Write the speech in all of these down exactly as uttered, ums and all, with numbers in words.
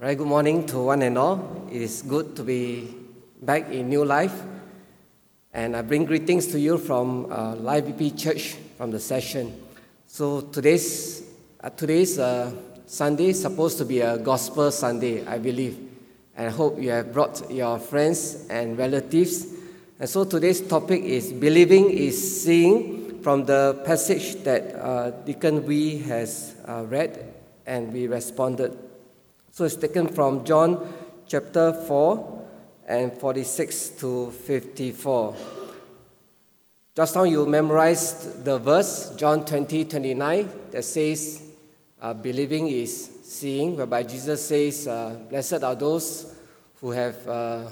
Right, good morning to one and all. It is good to be back in New Life. And I bring greetings to you from uh, Life B P Church from the session. So today's, uh, today's uh, Sunday is supposed to be a Gospel Sunday, I believe. And I hope you have brought your friends and relatives. And so today's topic is Believing is Seeing, from the passage that uh, Deacon Wee has uh, read and we responded. So it's taken from John chapter four and forty-six to fifty-four. Just now you memorized the verse, John twenty, twenty-nine, that says, uh, believing is seeing, whereby Jesus says, uh, blessed are those who have, uh,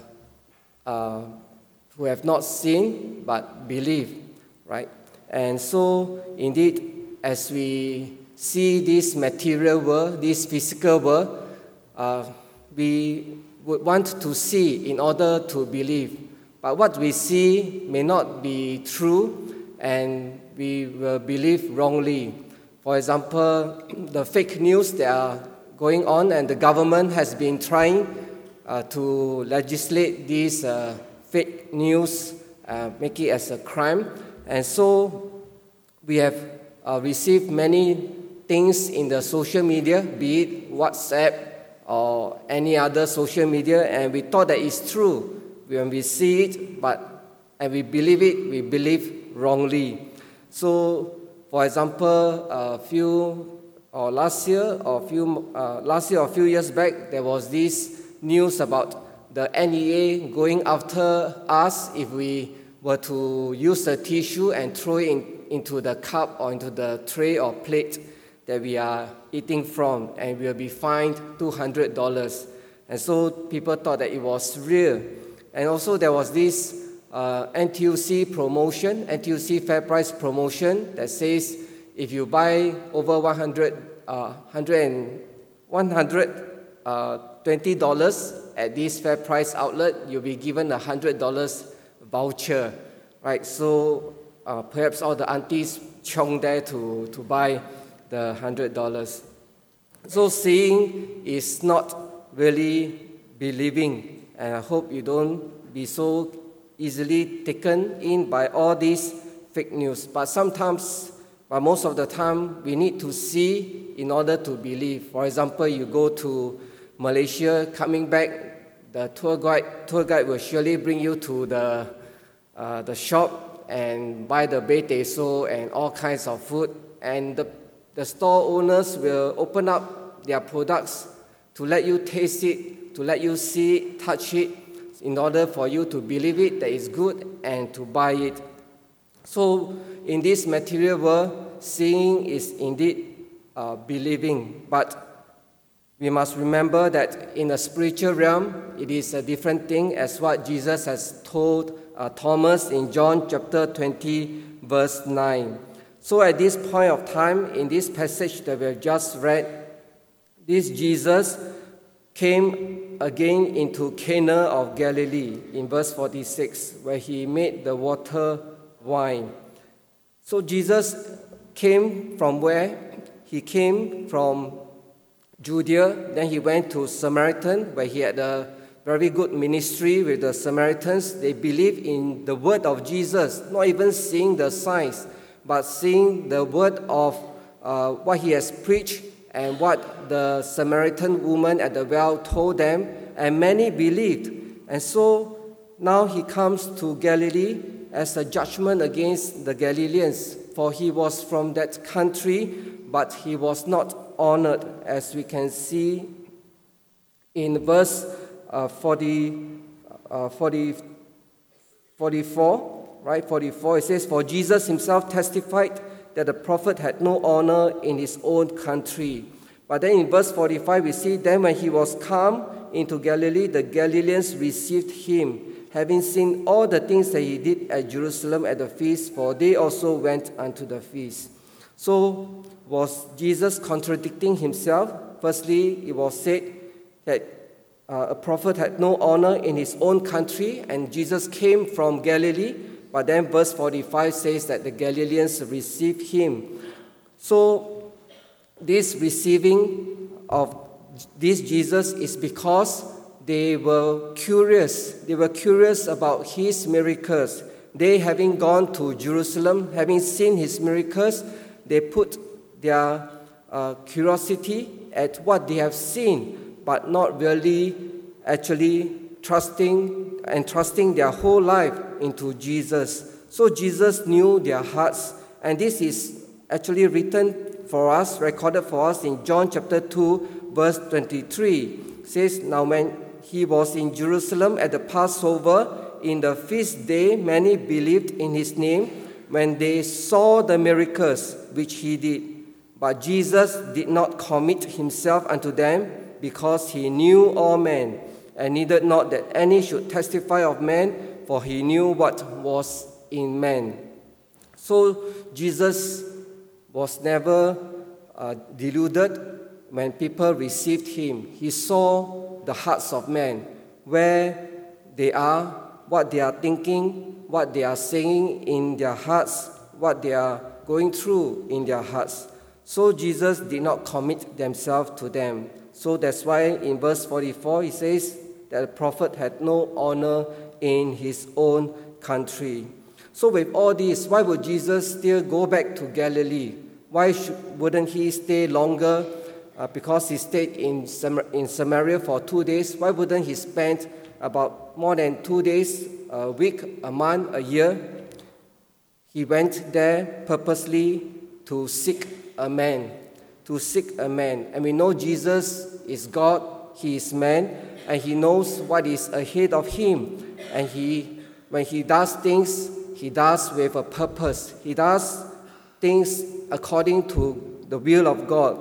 uh, who have not seen but believe, right? And so indeed, as we see this material world, this physical world, Uh, we would want to see in order to believe. But what we see may not be true, and we will believe wrongly. For example, the fake news that are going on, and the government has been trying uh, to legislate these uh, fake news, uh, make it as a crime. And so we have uh, received many things in the social media, be it WhatsApp, or any other social media, and we thought that it's true. When we see it, but and we believe it, we believe wrongly. So, for example, a few or last year or few uh, last year or a few years back, there was this news about the N E A going after us if we were to use a tissue and throw it in, into the cup or into the tray or plate that we are eating from, and we will be fined two hundred dollars. And so people thought that it was real. And also there was this uh, N T U C promotion, N T U C Fair Price promotion that says if you buy over one hundred, uh, one hundred twenty dollars at this Fair Price outlet, you'll be given a one hundred dollars voucher, right? So uh, perhaps all the aunties chong there to, to buy the one hundred dollars. So seeing is not really believing, and I hope you don't be so easily taken in by all these fake news. But sometimes, but most of the time, we need to see in order to believe. For example, you go to Malaysia, coming back, the tour guide, tour guide will surely bring you to the, uh, the shop and buy the beiteso and all kinds of food, and the The store owners will open up their products to let you taste it, to let you see it, touch it, in order for you to believe it, that it's good, and to buy it. So in this material world, seeing is indeed uh, believing. But we must remember that in the spiritual realm, it is a different thing, as what Jesus has told uh, Thomas in John chapter twenty, verse nine. So at this point of time, in this passage that we have just read, this Jesus came again into Cana of Galilee in verse forty-six, where he made the water wine. So Jesus came from where? He came from Judea, then he went to Samaritan, where he had a very good ministry with the Samaritans. They believed in the word of Jesus, not even seeing the signs, but seeing the word of uh, what he has preached and what the Samaritan woman at the well told them, and many believed. And so now he comes to Galilee as a judgment against the Galileans, for he was from that country, but he was not honored, as we can see in verse uh, forty, uh, forty, forty-four. Right, forty-four, it says, for Jesus himself testified that the prophet had no honor in his own country. But then in verse forty-five, we see, then when he was come into Galilee, the Galileans received him, having seen all the things that he did at Jerusalem at the feast, for they also went unto the feast. So was Jesus contradicting himself? Firstly, it was said that uh, a prophet had no honor in his own country, and Jesus came from Galilee. But then verse forty-five says that the Galileans received him. So this receiving of this Jesus is because they were curious. They were curious about his miracles. They, having gone to Jerusalem, having seen his miracles, they put their uh, curiosity at what they have seen, but not really actually trusting and trusting their whole life into Jesus. So Jesus knew their hearts, and this is actually written for us, recorded for us in John chapter two, verse twenty-three. It says, "Now when he was in Jerusalem at the Passover, in the feast day, many believed in his name when they saw the miracles which he did. But Jesus did not commit himself unto them, because he knew all men, and needed not that any should testify of men, for he knew what was in man." So Jesus was never uh, deluded when people received him. He saw the hearts of men, where they are, what they are thinking, what they are saying in their hearts, what they are going through in their hearts. So Jesus did not commit themselves to them. So that's why in verse forty-four he says that the prophet had no honor in his own country. So with all this, why would Jesus still go back to Galilee? Why should, wouldn't he stay longer? Uh, because he stayed in, Sam- in Samaria for two days. Why wouldn't he spend about more than two days, a week, a month, a year? He went there purposely to seek a man, to seek a man. And we know Jesus is God, he is man, and he knows what is ahead of him. And he, when he does things, he does with a purpose. He does things according to the will of God.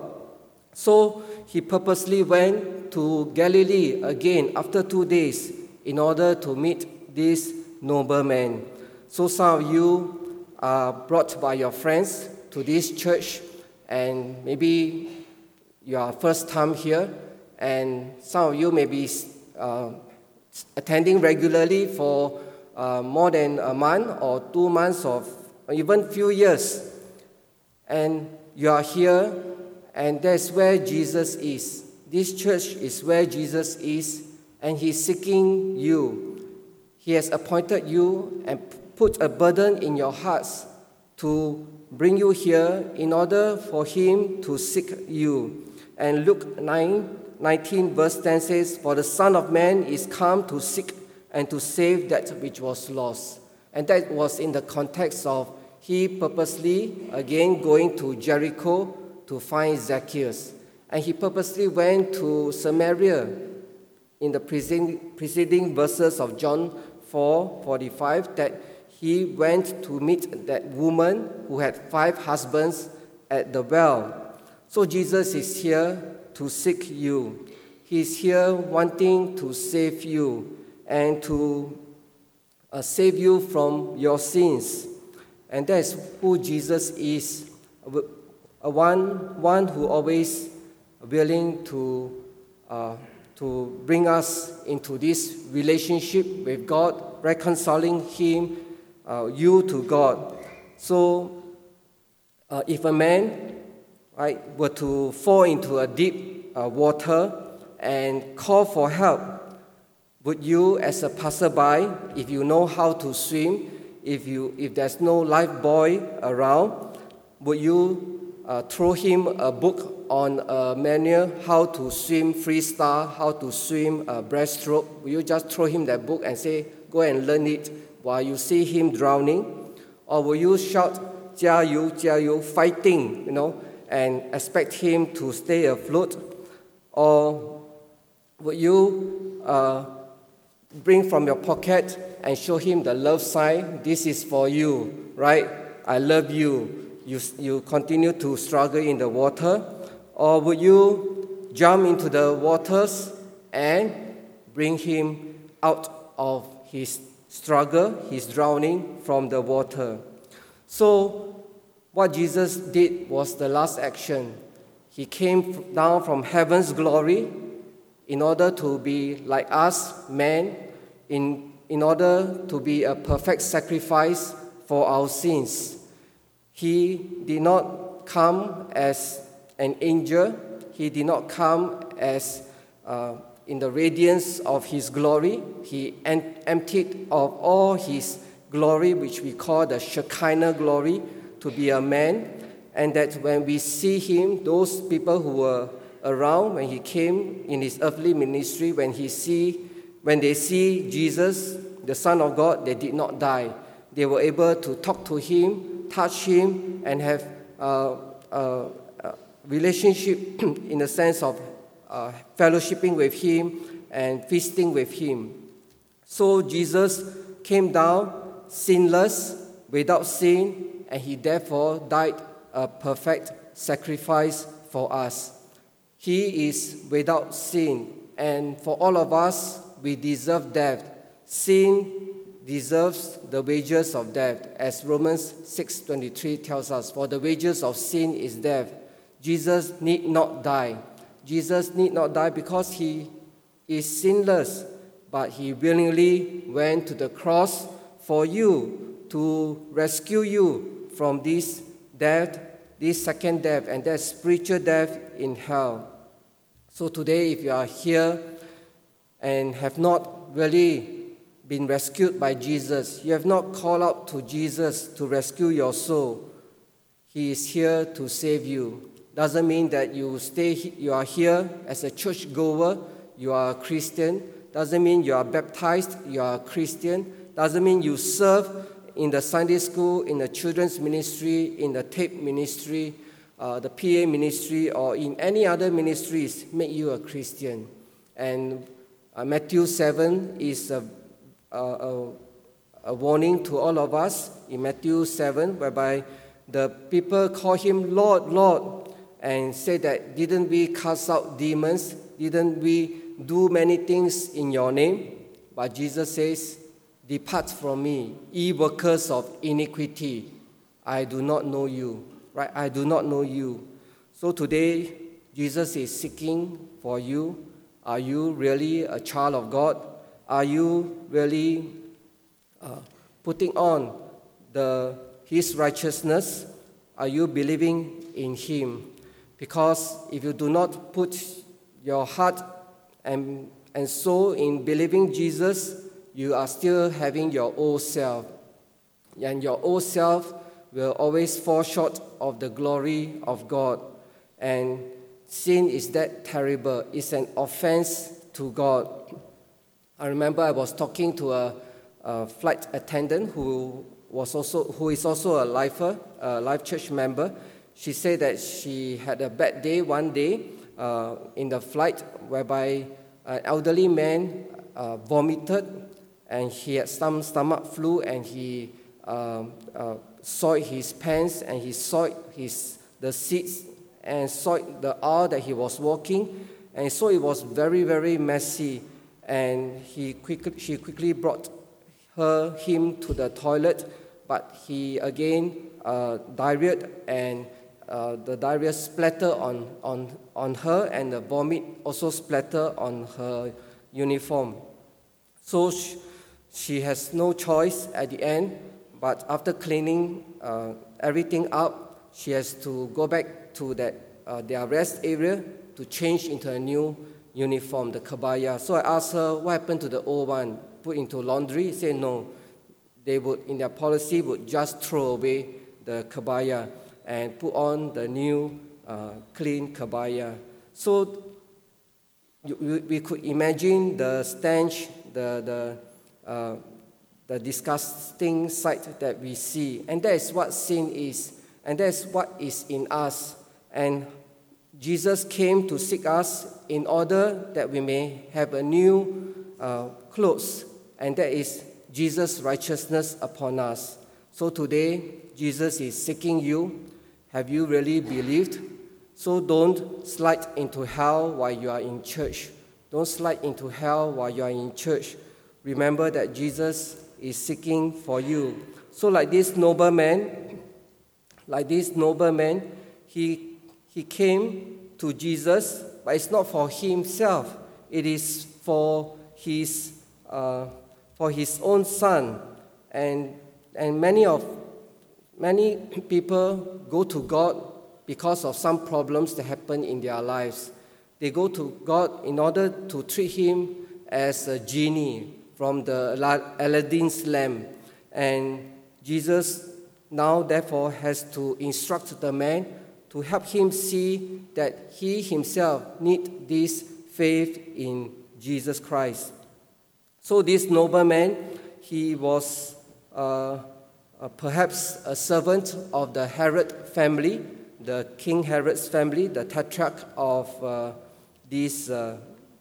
So he purposely went to Galilee again after two days in order to meet this nobleman. So some of you are brought by your friends to this church, and maybe you are first time here, and some of you may be uh, attending regularly for uh, more than a month or two months or even few years. And you are here, and that's where Jesus is. This church is where Jesus is, and he's seeking you. He has appointed you and put a burden in your hearts to bring you here in order for him to seek you. And Luke nine nineteen verse ten says, "For the Son of Man is come to seek and to save that which was lost." And that was in the context of he purposely, again, going to Jericho to find Zacchaeus. And he purposely went to Samaria in the preceding, preceding verses of John four forty-five, that he went to meet that woman who had five husbands at the well. So Jesus is here to seek you. He's here wanting to save you and to uh, save you from your sins. And that is who Jesus is, a one, one who always willing to, uh, to bring us into this relationship with God, reconciling him, uh, you to God. So uh, if a man right, were to fall into a deep uh, water and call for help, would you as a passerby, if you know how to swim, If you if there's no lifebuoy around, would you uh, throw him a book on a manual how to swim freestyle, how to swim uh, breaststroke? Will you just throw him that book and say, "Go and learn it," while you see him drowning? Or will you shout, "Jia you, jia you," fighting, you know, and expect him to stay afloat? Or would you uh, bring from your pocket and show him the love sign? "This is for you," right? "I love you." You, you continue to struggle in the water. Or would you jump into the waters and bring him out of his struggle, his drowning from the water? So what Jesus did was the last action. He came down from heaven's glory in order to be like us, men, in in order to be a perfect sacrifice for our sins. He did not come as an angel. he did not come as uh, in the radiance of his glory. He em- emptied of all his glory, which we call the Shekinah glory, to be a man. And that when we see him, those people who were around when he came in his earthly ministry, when he see, when they see Jesus, the Son of God, they did not die. They were able to talk to him, touch him, and have a, a, a relationship in the sense of uh, fellowshipping with him and feasting with him. So Jesus came down sinless, without sin, and he therefore died a perfect sacrifice for us. He is without sin, and for all of us, we deserve death. Sin deserves the wages of death, as Romans six twenty-three tells us, for the wages of sin is death. Jesus need not die. Jesus need not die because he is sinless, but he willingly went to the cross for you, to rescue you from this death, this second death, and that spiritual death in hell. So today, if you are here and have not really been rescued by Jesus, you have not called out to Jesus to rescue your soul, he is here to save you. Doesn't mean that you stay, you are here as a church goer, you are a Christian. Doesn't mean you are baptized, you are a Christian. Doesn't mean you serve in the Sunday school, in the children's ministry, in the tape ministry, uh, the P A ministry, or in any other ministries, make you a Christian. And uh, Matthew seven is a, a, a warning to all of us in Matthew seven, whereby the people call him Lord, Lord, and say that, didn't we cast out demons? Didn't we do many things in your name? But Jesus says, depart from me, ye workers of iniquity. I do not know you. Right? I do not know you. So today, Jesus is seeking for you. Are you really a child of God? Are you really uh, putting on the his righteousness? Are you believing in him? Because if you do not put your heart and, and soul in believing Jesus, you are still having your old self. And your old self will always fall short of the glory of God. And sin is that terrible. It's an offense to God. I remember I was talking to a, a flight attendant who was also who is also a lifer, a Life Church member. She said that she had a bad day one day uh, in the flight, whereby an elderly man uh, vomited, and he had some stomach flu, and he um, uh, soiled his pants, and he soiled his the seats, and soiled the aisle that he was walking, and so it was very, very messy. And he quickly, she quickly brought her him to the toilet, but he again uh, diarrheaed, and uh, the diarrhea splattered on, on, on her, and the vomit also splattered on her uniform. So she, she has no choice at the end, but after cleaning uh, everything up, she has to go back to that uh, their rest area to change into a new uniform, the kabaya. So I asked her, what happened to the old one? Put into laundry? She said no. They would, in their policy, would just throw away the kabaya and put on the new uh, clean kabaya. So you, we could imagine the stench, the the uh, the disgusting sight that we see, and that is what sin is, and that is what is in us. And Jesus came to seek us in order that we may have a new uh, clothes, and that is Jesus' righteousness upon us. So today, Jesus is seeking you. Have you really believed? So don't slide into hell while you are in church. Don't slide into hell while you are in church. Remember that Jesus is seeking for you. So like this nobleman, like this nobleman, he he came to Jesus, but it's not for himself. It is for his uh, for his own son. And and many of many people go to God because of some problems that happen in their lives. They go to God in order to treat him as a genie from the Aladdin's lamp. And Jesus now therefore has to instruct the man to help him see that he himself needs this faith in Jesus Christ. So this nobleman, he was uh, uh, perhaps a servant of the Herod family, the King Herod's family, the tetrarch of uh, this uh,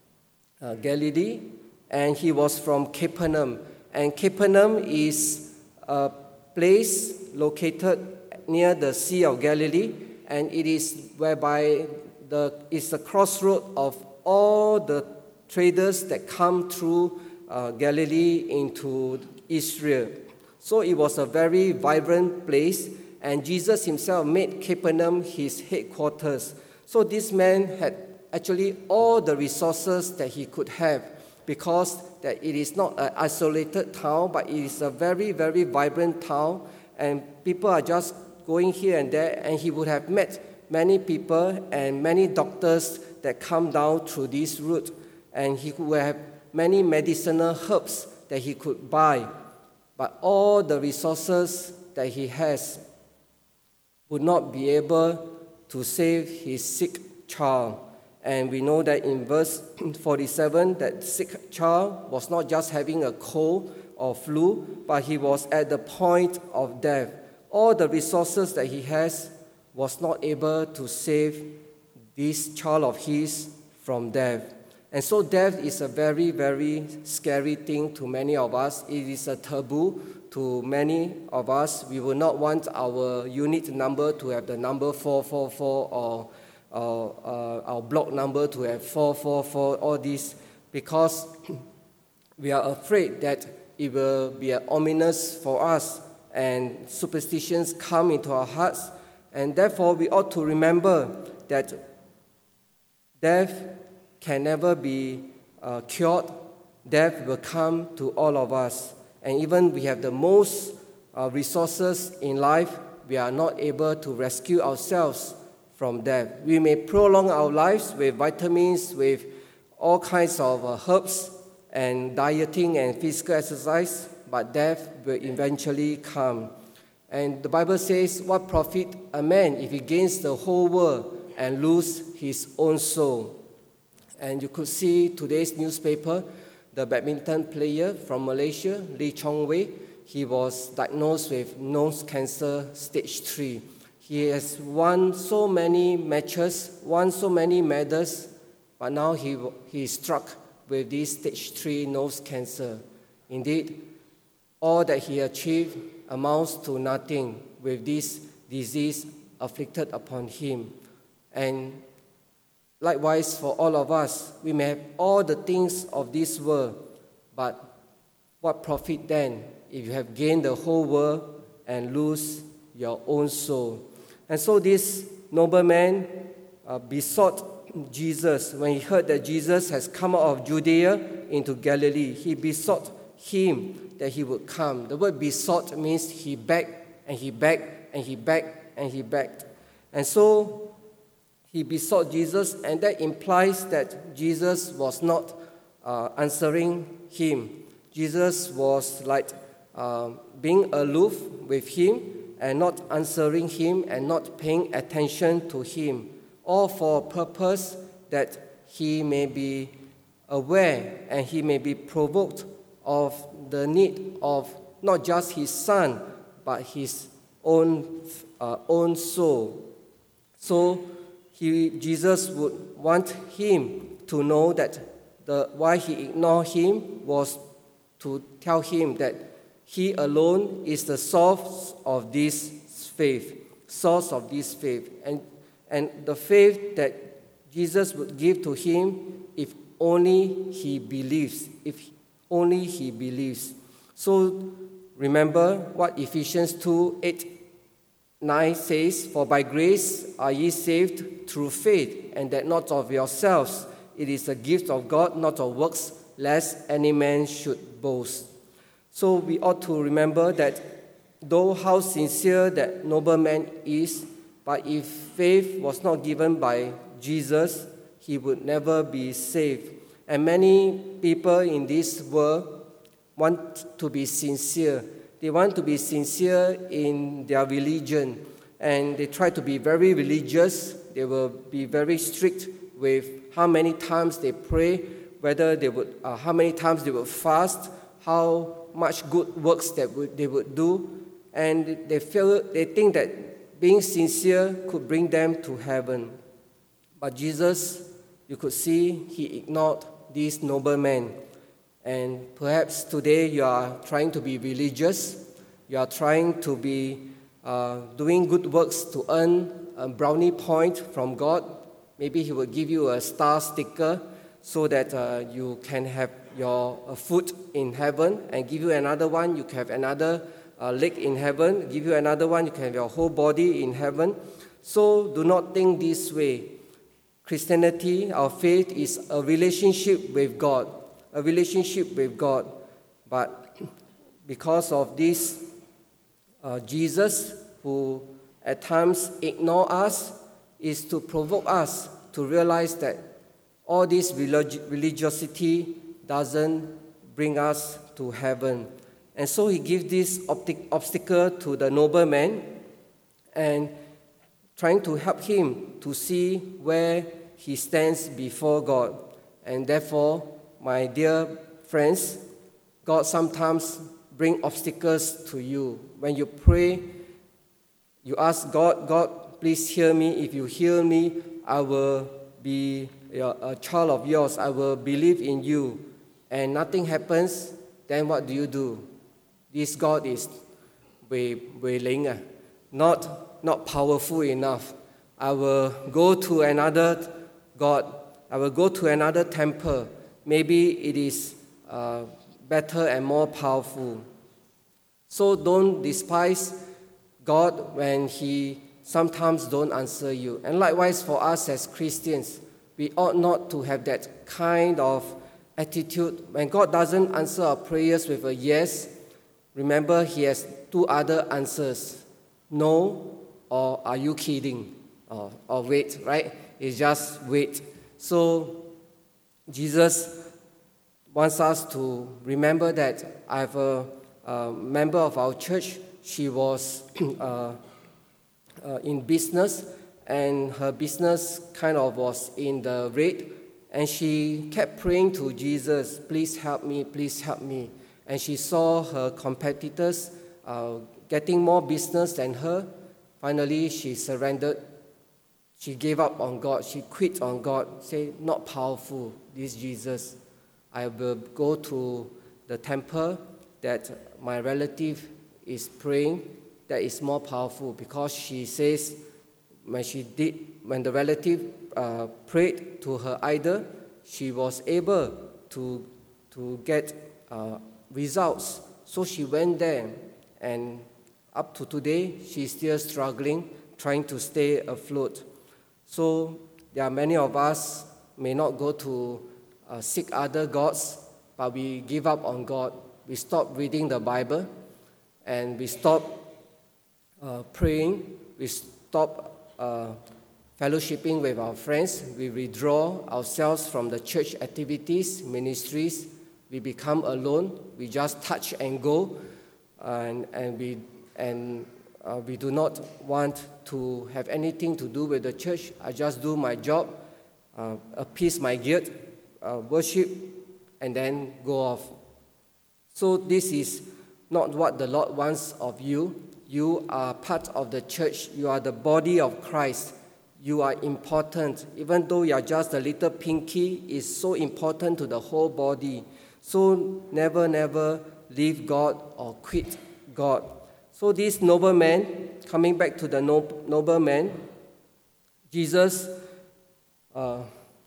uh, Galilee, and he was from Capernaum. And Capernaum is a place located near the Sea of Galilee, and it is whereby the it's a crossroad of all the traders that come through uh, Galilee into Israel. So it was a very vibrant place, and Jesus himself made Capernaum his headquarters. So this man had actually all the resources that he could have, because that it is not an isolated town, but it is a very, very vibrant town, and people are just going here and there, and he would have met many people and many doctors that come down through this route, and he would have many medicinal herbs that he could buy. But all the resources that he has would not be able to save his sick child. And we know that in verse forty-seven, that sick child was not just having a cold or flu, but he was at the point of death. All the resources that he has was not able to save this child of his from death. And so death is a very, very scary thing to many of us. It is a taboo to many of us. We will not want our unit number to have the number four four four, or uh, uh, our block number to have four four four, all this, because we are afraid that it will be ominous for us, and superstitions come into our hearts. And therefore, we ought to remember that death can never be uh, cured. Death will come to all of us. And even we have the most uh, resources in life, we are not able to rescue ourselves from death. We may prolong our lives with vitamins, with all kinds of uh, herbs and dieting and physical exercise, but death will eventually come. And the Bible says, what profit a man if he gains the whole world and lose his own soul? And you could see today's newspaper, the badminton player from Malaysia, Lee Chong Wei, he was diagnosed with nose cancer stage three. He has won so many matches, won so many medals, but now he, he is struck with this stage three nose cancer. Indeed, all that he achieved amounts to nothing with this disease afflicted upon him. And likewise, for all of us, we may have all the things of this world, but what profit then if you have gained the whole world and lose your own soul? And so this nobleman uh, besought Jesus. When he heard that Jesus has come out of Judea into Galilee, he besought him that he would come. The word besought means he begged and he begged and he begged and he begged. And so he besought Jesus, and that implies that Jesus was not uh, answering him. Jesus was like uh, being aloof with him and not answering him and not paying attention to him, all for a purpose that he may be aware and he may be provoked of the need of not just his son, but his own, uh, own soul. So he, Jesus would want him to know that the, why he ignored him was to tell him that he alone is the source of this faith, source of this faith. And, and the faith that Jesus would give to him if only he believes, if only he believes. So remember what Ephesians two, eight, nine says, "For by grace are ye saved through faith, and that not of yourselves. It is a gift of God, not of works, lest any man should boast." So we ought to remember that though how sincere that nobleman is, But if faith was not given by Jesus, he would never be saved. And many people in this world want to be sincere. They want to be sincere in their religion, and they try to be very religious. They will be very strict with how many times they pray, whether they would, uh, how many times they would fast, how much good works that would, they would do, and they feel they think that being sincere could bring them to heaven. But Jesus, you could see, he ignored this noble man. And perhaps today you are trying to be religious, you are trying to be uh, doing good works to earn a brownie point from God. Maybe he will give you a star sticker so that uh, you can have your uh, foot in heaven, and give you another one, you can have another uh, leg in heaven, give you another one, you can have your whole body in heaven. So do not think this way. Christianity, our faith, is a relationship with God, a relationship with God. But because of this, uh, Jesus, who at times ignore us, is to provoke us to realize that all this relig- religiosity doesn't bring us to heaven. And so he gives this optic- obstacle to the nobleman, and trying to help him to see where he stands before God. And therefore, my dear friends, God sometimes brings obstacles to you. When you pray, you ask God, God, please hear me. If you hear me, I will be a child of yours. I will believe in you. And nothing happens, then what do you do? This God is not, not powerful enough. I will go to another God. I will go to another temple. Maybe it is uh, better and more powerful. So don't despise God when he sometimes don't answer you. And likewise for us as Christians, we ought not to have that kind of attitude. When God doesn't answer our prayers with a yes, remember he has two other answers. No, or are you kidding? Or, or wait, right? It's just wait. So Jesus wants us to remember that I have a, a member of our church. She was uh, uh, in business, and her business kind of was in the red, and she kept praying to Jesus, please help me, please help me. And she saw her competitors uh, getting more business than her. Finally, she surrendered. She gave up on God. She quit on God, say, not powerful, this Jesus. I will go to the temple that my relative is praying, that is more powerful, because she says when she did, when the relative uh, prayed to her idol, she was able to, to get uh, results. So she went there, and up to today, she's still struggling, trying to stay afloat. So there are many of us may not go to uh, seek other gods, but we give up on God. We stop reading the Bible, and we stop uh, praying. We stop uh, fellowshipping with our friends. We withdraw ourselves from the church activities, ministries. We become alone. We just touch and go, and and we and uh, we do not want to have anything to do with the church. I just do my job, uh, appease my guilt, uh, worship, and then go off. So this is not what the Lord wants of you. You are part of the church. You are the body of Christ. You are important. Even though you are just a little pinky, it's so important to the whole body. So never, never leave God or quit God. So this nobleman, coming back to the nobleman, Jesus, uh,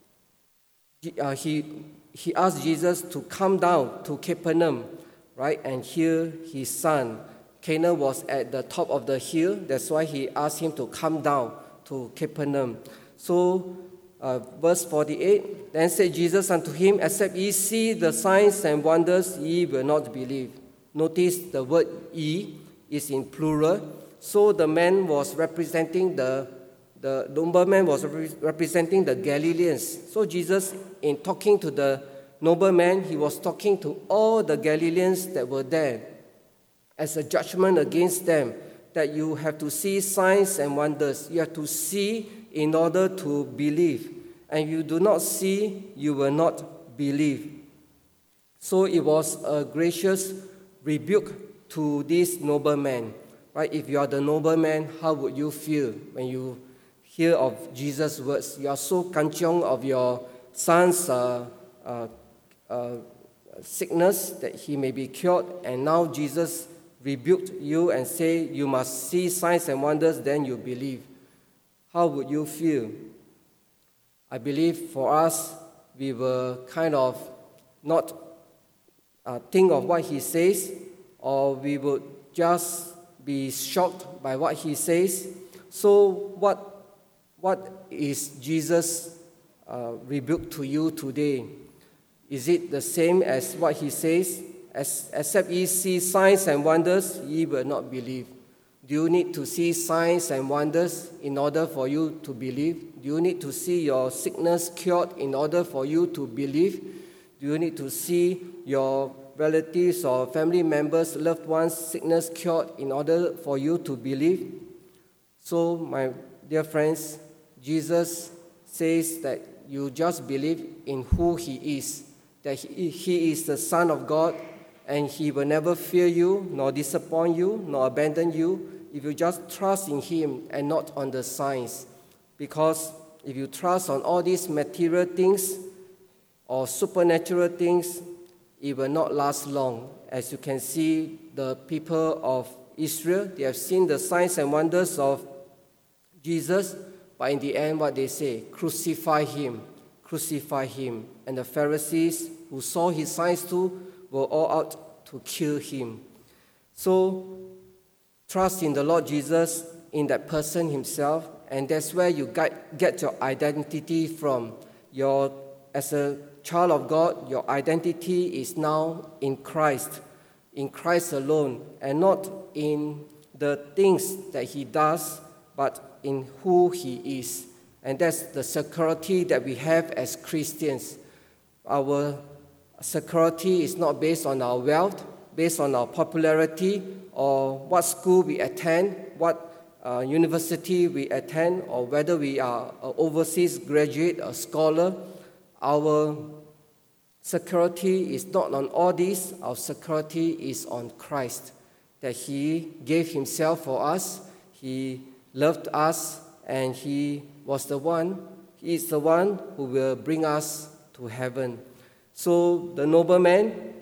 uh, he, he asked Jesus to come down to Capernaum, right, and heal his son. Cana was at the top of the hill. That's why he asked him to come down to Capernaum. So, uh, verse forty-eight, then said Jesus unto him, except ye see the signs and wonders, ye will not believe. Notice the word ye is in plural. So the man was representing the, the nobleman was representing the Galileans. So Jesus, in talking to the nobleman, he was talking to all the Galileans that were there as a judgment against them, that you have to see signs and wonders. You have to see in order to believe. And you do not see, you will not believe. So it was a gracious rebuke to this nobleman. Right? If you are the nobleman, how would you feel when you hear of Jesus' words? You are so kanchiong of your son's uh, uh, uh, sickness that he may be cured, and now Jesus rebuked you and say you must see signs and wonders, then you believe. How would you feel? I believe for us, we will kind of not uh, think of what he says, or we would just be shocked by what he says. So what, what is Jesus' uh, rebuke to you today? Is it the same as what he says? As, except ye see signs and wonders, ye will not believe. Do you need to see signs and wonders in order for you to believe? Do you need to see your sickness cured in order for you to believe? Do you need to see your relatives or family members, loved ones' sickness cured in order for you to believe? So, my dear friends, Jesus says that you just believe in who he is, that he, he is the Son of God, and he will never fear you, nor disappoint you, nor abandon you, if you just trust in him and not on the signs. Because if you trust on all these material things or supernatural things, it will not last long. As you can see, the people of Israel, they have seen the signs and wonders of Jesus, but in the end, what they say, crucify him, crucify him. And the Pharisees who saw his signs too were all out to kill him. So, trust in the Lord Jesus, in that person himself, and that's where you get your identity from. Your, as a child of God, your identity is now in Christ, in Christ alone, and not in the things that he does, but in who he is. And that's the security that we have as Christians. Our security is not based on our wealth, based on our popularity, or what school we attend, what uh, university we attend, or whether we are an overseas graduate, a scholar. Our security is not on all these. Our security is on Christ, that he gave himself for us, he loved us, and he was the one, he is the one who will bring us to heaven. So the nobleman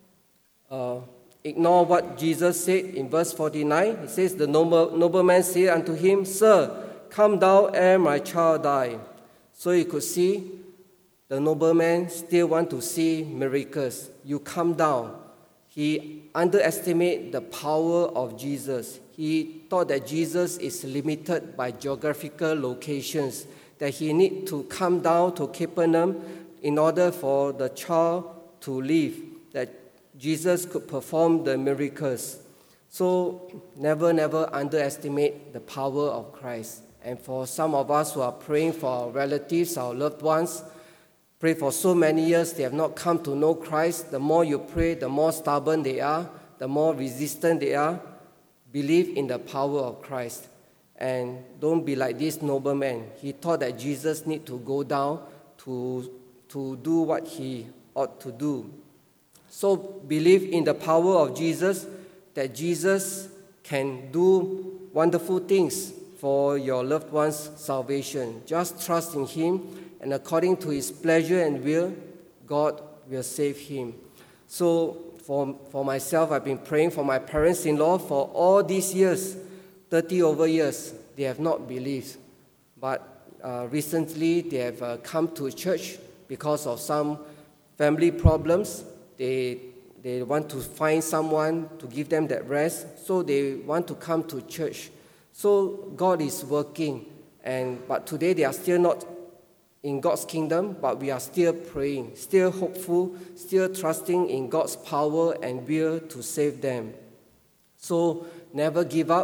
uh, ignore what Jesus said in verse forty-nine. He says, the noble, nobleman said unto him, Sir, come down ere my child die. So you could see the nobleman still want to see miracles. You come down. He underestimated the power of Jesus. He thought that Jesus is limited by geographical locations, that he need to come down to Capernaum in order for the child to live, that Jesus could perform the miracles. So never, never underestimate the power of Christ. And for some of us who are praying for our relatives, our loved ones, pray for so many years, they have not come to know Christ. The more you pray, the more stubborn they are, the more resistant they are. Believe in the power of Christ. And don't be like this nobleman. He thought that Jesus need to go down to, to do what he ought to do. So believe in the power of Jesus, that Jesus can do wonderful things for your loved one's salvation. Just trust in him, and according to his pleasure and will, God will save him. So for, for myself, I've been praying for my parents-in-law for all these years, thirty over years. They have not believed. But uh, recently, they have uh, come to church because of some family problems. They, they want to find someone to give them that rest, so they want to come to church. So God is working, and but today they are still not in God's kingdom, but we are still praying, still hopeful, still trusting in God's power and will to save them. So never give up,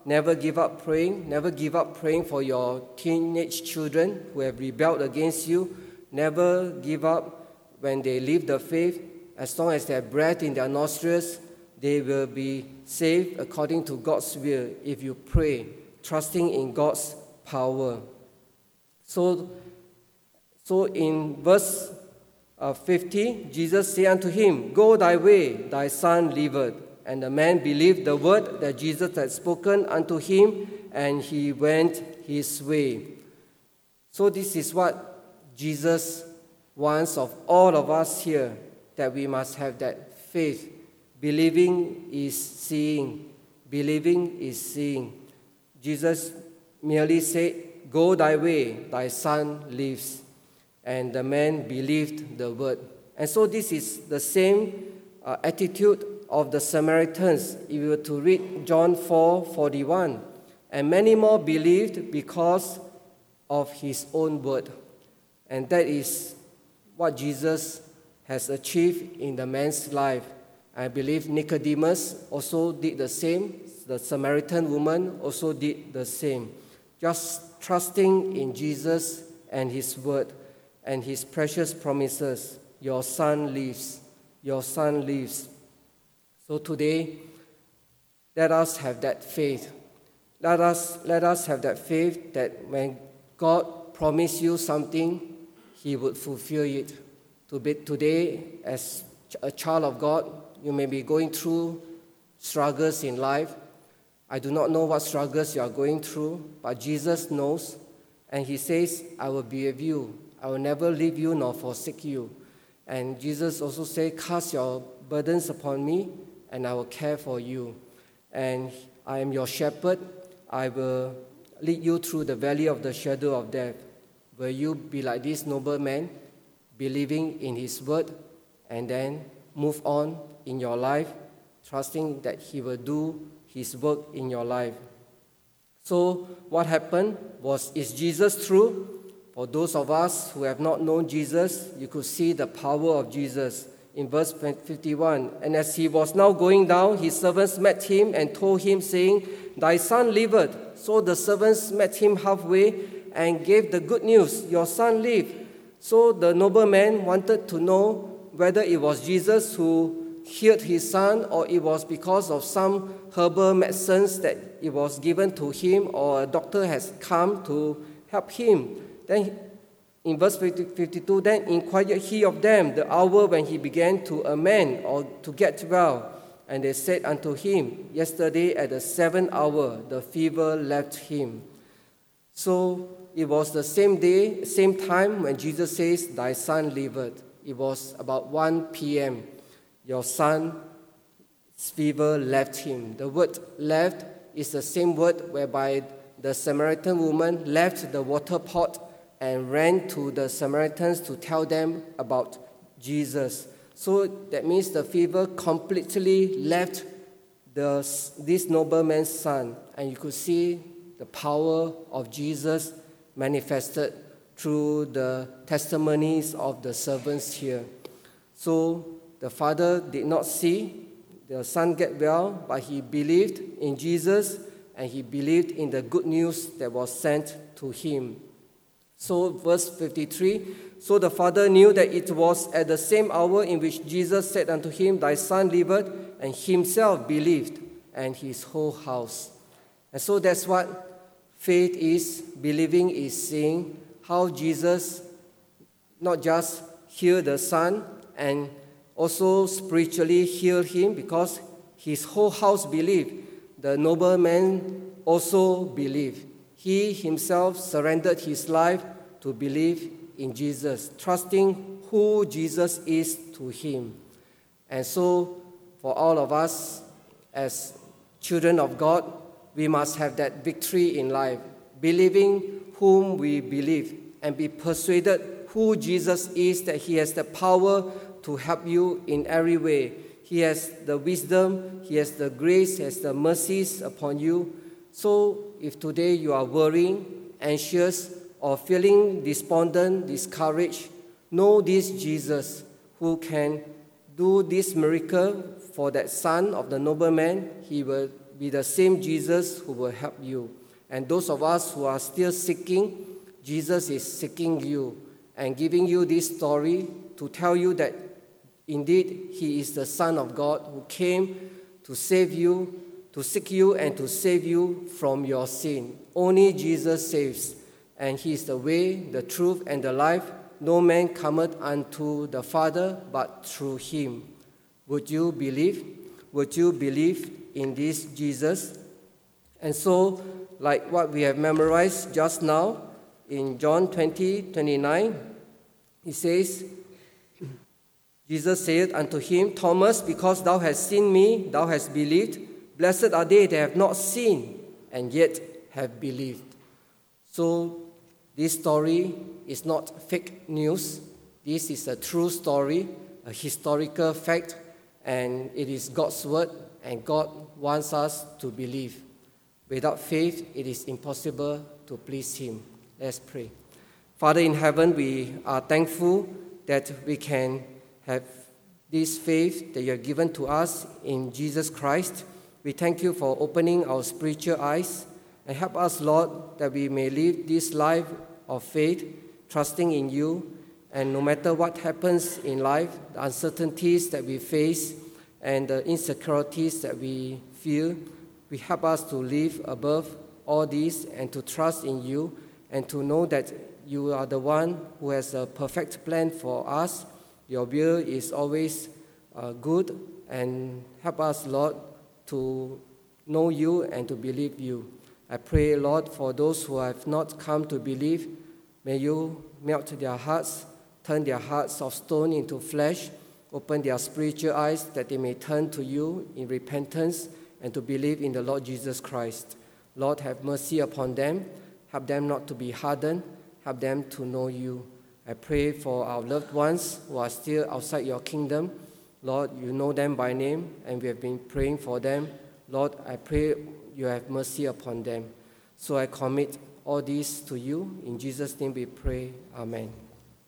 never give up praying. Never give up praying for your teenage children who have rebelled against you. Never give up when they leave the faith. As long as they have breath in their nostrils, they will be saved according to God's will if you pray, trusting in God's power. So, so in verse uh, fifty, Jesus said unto him, Go thy way, thy son liveth. And the man believed the word that Jesus had spoken unto him, and he went his way. So this is what Jesus wants of all of us here, that we must have that faith. Believing is seeing. Believing is seeing. Jesus merely said, Go thy way, thy son lives. And the man believed the word. And so this is the same uh, attitude of the Samaritans. If you were to read John four forty-one, and many more believed because of his own word. And that is what Jesus has achieved in the man's life. I believe Nicodemus also did the same. The Samaritan woman also did the same. Just trusting in Jesus and his word and his precious promises. Your son lives. Your son lives. So today, let us have that faith. Let us, let us have that faith that when God promised you something, he would fulfill it. To be, today, as a child of God, you may be going through struggles in life. I do not know what struggles you are going through, but Jesus knows, and he says, I will be with you. I will never leave you nor forsake you. And Jesus also said, cast your burdens upon me, and I will care for you. And I am your shepherd. I will lead you through the valley of the shadow of death. Will you be like this noble man, believing in his word, and then move on in your life, trusting that he will do his work in your life? So what happened was, is Jesus true? For those of us who have not known Jesus, you could see the power of Jesus. In verse fifty-one, and as he was now going down, his servants met him and told him, saying, Thy son liveth. So the servants met him halfway and gave the good news, Your son lived. So the nobleman wanted to know whether it was Jesus who healed his son, or it was because of some herbal medicines that it was given to him, or a doctor has come to help him. Then in verse fifty-two, then inquired he of them the hour when he began to amend or to get well. And they said unto him, Yesterday at the seventh hour the fever left him. So it was the same day, same time when Jesus says, Thy son liveth. It was about one p.m. Your son's fever left him. The word left is the same word whereby the Samaritan woman left the water pot and ran to the Samaritans to tell them about Jesus. So that means the fever completely left the, this nobleman's son. And you could see the power of Jesus manifested through the testimonies of the servants here. So the father did not see the son get well, but he believed in Jesus, and he believed in the good news that was sent to him. So verse fifty-three, so the father knew that it was at the same hour in which Jesus said unto him, Thy son liveth, and himself believed, and his whole house. And so that's what faith is. Believing is seeing how Jesus not just healed the son, and also spiritually healed him, because his whole house believed. The nobleman also believed. He himself surrendered his life to believe in Jesus, trusting who Jesus is to him. And so, for all of us as children of God, we must have that victory in life, believing whom we believe, and be persuaded who Jesus is, that he has the power to help you in every way. He has the wisdom, he has the grace, he has the mercies upon you. So if today you are worrying, anxious, or feeling despondent, discouraged, know this Jesus who can do this miracle for that son of the nobleman. He will be the same Jesus who will help you. And those of us who are still seeking, Jesus is seeking you and giving you this story to tell you that indeed He is the Son of God who came to save you, to seek you and to save you from your sin. Only Jesus saves, and He is the way, the truth, and the life. No man cometh unto the Father but through Him. Would you believe? Would you believe in this Jesus? And so, like what we have memorized just now, in John twenty, twenty-nine, He says, Jesus said unto him, Thomas, because thou hast seen me, thou hast believed. Blessed are they that have not seen, and yet have believed. So, this story is not fake news. This is a true story, a historical fact, and it is God's word, and God wants us to believe. Without faith, it is impossible to please Him. Let's pray. Father in heaven, we are thankful that we can have this faith that you have given to us in Jesus Christ. We thank you for opening our spiritual eyes, and help us, Lord, that we may live this life of faith, trusting in you. And no matter what happens in life, the uncertainties that we face and the insecurities that we feel, we help us to live above all these and to trust in you and to know that you are the one who has a perfect plan for us. Your will is always uh, good, and help us, Lord, to know you and to believe you. I pray, Lord, for those who have not come to believe, may you melt their hearts, turn their hearts of stone into flesh, open their spiritual eyes that they may turn to you in repentance and to believe in the Lord Jesus Christ. Lord, have mercy upon them. Help them not to be hardened. Help them to know you. I pray for our loved ones who are still outside your kingdom. Lord, you know them by name, and we have been praying for them. Lord, I pray you have mercy upon them. So I commit all this to you. In Jesus' name we pray. Amen.